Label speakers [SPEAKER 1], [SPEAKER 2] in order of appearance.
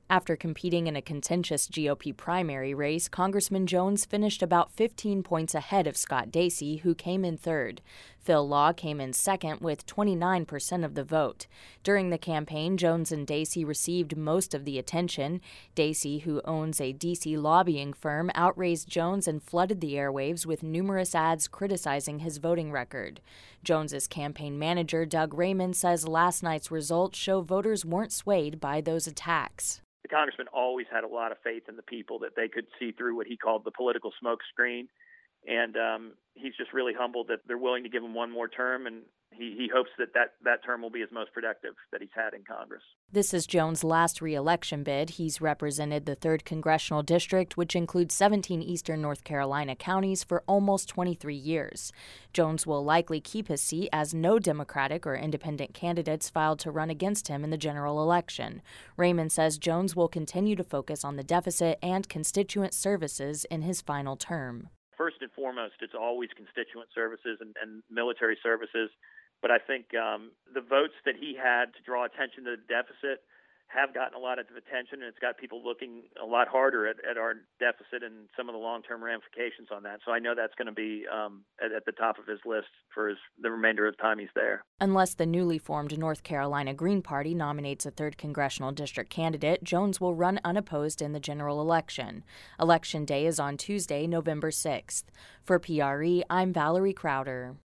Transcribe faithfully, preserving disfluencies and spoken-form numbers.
[SPEAKER 1] After competing in a contentious G O P primary race, Congressman Jones finished about fifteen points ahead of Scott Dacey, who came in third. Phil Law came in second with twenty-nine percent of the vote. During the campaign, Jones and Dacey received most of the attention. Dacey, who owns a D C lobbying firm, outraised Jones and flooded the airwaves with numerous ads criticizing his voting record. Jones's campaign manager, Doug Raymond, says last night's results show voters weren't swayed by those attacks.
[SPEAKER 2] The congressman always had a lot of faith in the people that they could see through what he called the political smoke screen. And um, he's just really humbled that they're willing to give him one more term. And he, he hopes that, that that term will be his most productive that he's had in Congress.
[SPEAKER 1] This is Jones' last re-election bid. He's represented the third Congressional District, which includes seventeen eastern North Carolina counties, for almost twenty-three years. Jones will likely keep his seat as no Democratic or independent candidates filed to run against him in the general election. Raymond says Jones will continue to focus on the deficit and constituent services in his final term.
[SPEAKER 2] First and foremost, it's always constituent services and, and military services. But I think um, the votes that he had to draw attention to the deficit have gotten a lot of attention, and it's got people looking a lot harder at, at our deficit and some of the long-term ramifications on that. So I know that's going to be um, at, at the top of his list for his, the remainder of the time he's there.
[SPEAKER 1] Unless the newly formed North Carolina Green Party nominates a third congressional district candidate, Jones will run unopposed in the general election. Election day is on Tuesday, November sixth. For P R E, I'm Valerie Crowder.